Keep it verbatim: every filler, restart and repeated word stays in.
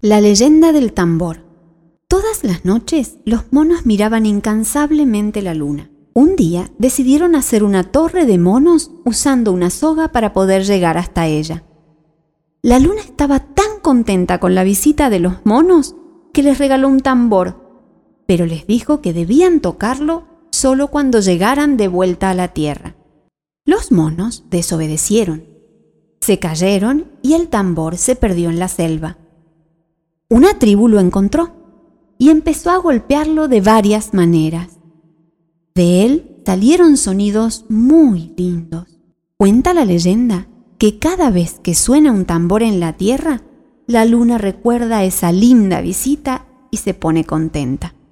La leyenda del tambor. Todas las noches los monos miraban incansablemente la luna. Un día decidieron hacer una torre de monos usando una soga para poder llegar hasta ella. La luna estaba tan contenta con la visita de los monos que les regaló un tambor, pero les dijo que debían tocarlo solo cuando llegaran de vuelta a la tierra. Los monos desobedecieron. Se cayeron y el tambor se perdió en la selva. Una tribu lo encontró y empezó a golpearlo de varias maneras. De él salieron sonidos muy lindos. Cuenta la leyenda que cada vez que suena un tambor en la tierra, la luna recuerda esa linda visita y se pone contenta.